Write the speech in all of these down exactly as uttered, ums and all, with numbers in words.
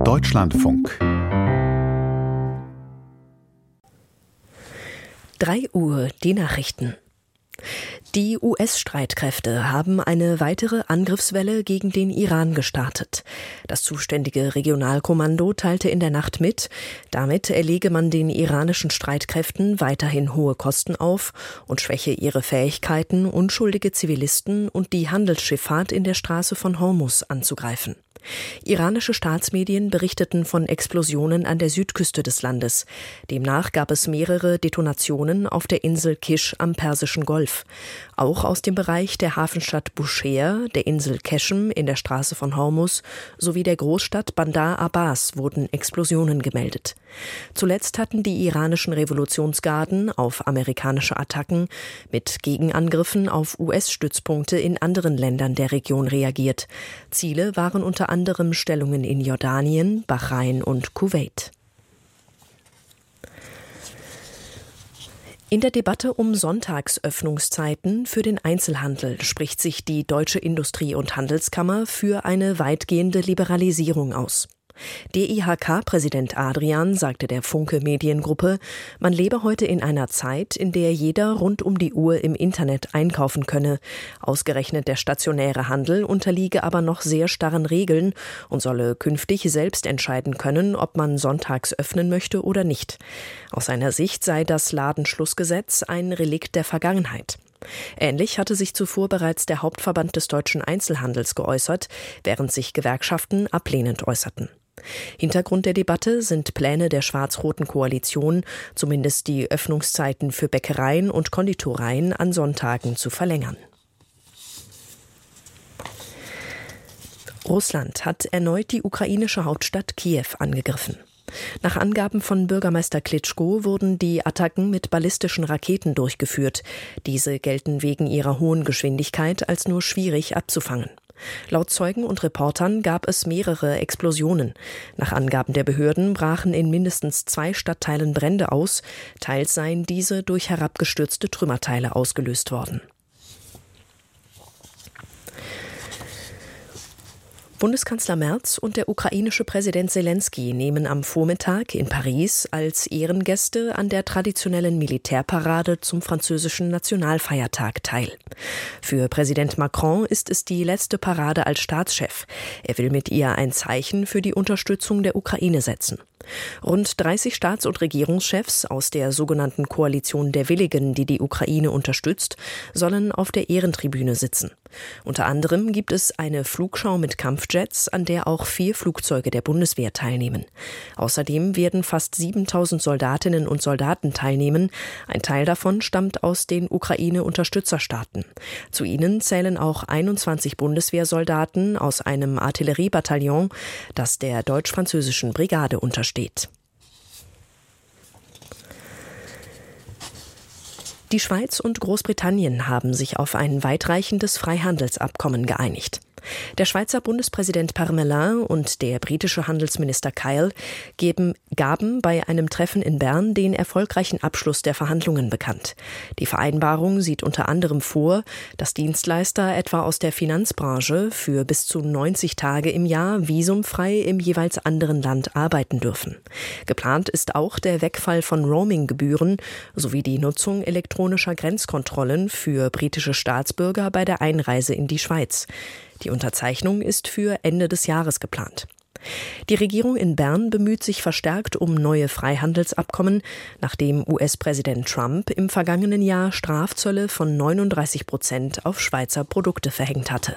Deutschlandfunk. drei Uhr, die Nachrichten. Die U S-Streitkräfte haben eine weitere Angriffswelle gegen den Iran gestartet. Das zuständige Regionalkommando teilte in der Nacht mit, damit erlege man den iranischen Streitkräften weiterhin hohe Kosten auf und schwäche ihre Fähigkeiten, unschuldige Zivilisten und die Handelsschifffahrt in der Straße von Hormuz anzugreifen. Iranische Staatsmedien berichteten von Explosionen an der Südküste des Landes. Demnach gab es mehrere Detonationen auf der Insel Kish am Persischen Golf. Auch aus dem Bereich der Hafenstadt Bushehr, der Insel Keshem in der Straße von Hormuz sowie der Großstadt Bandar Abbas wurden Explosionen gemeldet. Zuletzt hatten die iranischen Revolutionsgarden auf amerikanische Attacken mit Gegenangriffen auf U S-Stützpunkte in anderen Ländern der Region reagiert. Ziele waren unter anderem Stellungen in Jordanien, Bahrain und Kuwait. In der Debatte um Sonntagsöffnungszeiten für den Einzelhandel spricht sich die Deutsche Industrie- und Handelskammer für eine weitgehende Liberalisierung aus. D I H K-Präsident Adrian sagte der Funke Mediengruppe, man lebe heute in einer Zeit, in der jeder rund um die Uhr im Internet einkaufen könne. Ausgerechnet der stationäre Handel unterliege aber noch sehr starren Regeln und solle künftig selbst entscheiden können, ob man sonntags öffnen möchte oder nicht. Aus seiner Sicht sei das Ladenschlussgesetz ein Relikt der Vergangenheit. Ähnlich hatte sich zuvor bereits der Hauptverband des deutschen Einzelhandels geäußert, während sich Gewerkschaften ablehnend äußerten. Hintergrund der Debatte sind Pläne der schwarz-roten Koalition, zumindest die Öffnungszeiten für Bäckereien und Konditoreien an Sonntagen zu verlängern. Russland hat erneut die ukrainische Hauptstadt Kiew angegriffen. Nach Angaben von Bürgermeister Klitschko wurden die Attacken mit ballistischen Raketen durchgeführt. Diese gelten wegen ihrer hohen Geschwindigkeit als nur schwierig abzufangen. Laut Zeugen und Reportern gab es mehrere Explosionen. Nach Angaben der Behörden brachen in mindestens zwei Stadtteilen Brände aus. Teils seien diese durch herabgestürzte Trümmerteile ausgelöst worden. Bundeskanzler Merz und der ukrainische Präsident Selenskyj nehmen am Vormittag in Paris als Ehrengäste an der traditionellen Militärparade zum französischen Nationalfeiertag teil. Für Präsident Macron ist es die letzte Parade als Staatschef. Er will mit ihr ein Zeichen für die Unterstützung der Ukraine setzen. Rund dreißig Staats- und Regierungschefs aus der sogenannten Koalition der Willigen, die die Ukraine unterstützt, sollen auf der Ehrentribüne sitzen. Unter anderem gibt es eine Flugschau mit Kampfjets, an der auch vier Flugzeuge der Bundeswehr teilnehmen. Außerdem werden fast siebentausend Soldatinnen und Soldaten teilnehmen. Ein Teil davon stammt aus den Ukraine-Unterstützerstaaten. Zu ihnen zählen auch einundzwanzig Bundeswehrsoldaten aus einem Artilleriebataillon, das der deutsch-französischen Brigade untersteht. Die Schweiz und Großbritannien haben sich auf ein weitreichendes Freihandelsabkommen geeinigt. Der Schweizer Bundespräsident Parmelin und der britische Handelsminister Kyle geben, gaben bei einem Treffen in Bern den erfolgreichen Abschluss der Verhandlungen bekannt. Die Vereinbarung sieht unter anderem vor, dass Dienstleister etwa aus der Finanzbranche für bis zu neunzig Tage im Jahr visumfrei im jeweils anderen Land arbeiten dürfen. Geplant ist auch der Wegfall von Roaming-Gebühren sowie die Nutzung elektronischer Grenzkontrollen für britische Staatsbürger bei der Einreise in die Schweiz. Die Unterzeichnung ist für Ende des Jahres geplant. Die Regierung in Bern bemüht sich verstärkt um neue Freihandelsabkommen, nachdem U S-Präsident Trump im vergangenen Jahr Strafzölle von neununddreißig Prozent auf Schweizer Produkte verhängt hatte.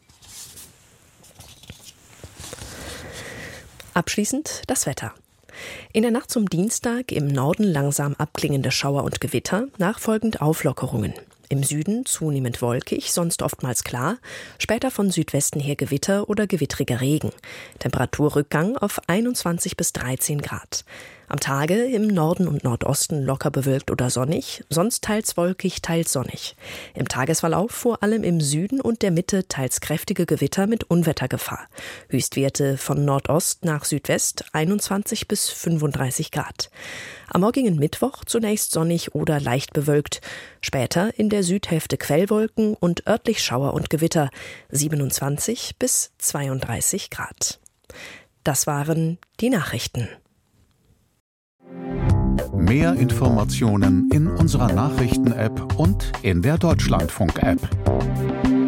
Abschließend das Wetter. In der Nacht zum Dienstag im Norden langsam abklingende Schauer und Gewitter, nachfolgend Auflockerungen. Im Süden zunehmend wolkig, sonst oftmals klar, später von Südwesten her Gewitter oder gewittriger Regen. Temperaturrückgang auf einundzwanzig bis dreizehn Grad. Am Tage im Norden und Nordosten locker bewölkt oder sonnig, sonst teils wolkig, teils sonnig. Im Tagesverlauf vor allem im Süden und der Mitte teils kräftige Gewitter mit Unwettergefahr. Höchstwerte von Nordost nach Südwest einundzwanzig bis fünfunddreißig Grad. Am morgigen Mittwoch zunächst sonnig oder leicht bewölkt. Später in der Südhälfte Quellwolken und örtlich Schauer und Gewitter. siebenundzwanzig bis zweiunddreißig Grad. Das waren die Nachrichten. Mehr Informationen in unserer Nachrichten-App und in der Deutschlandfunk-App.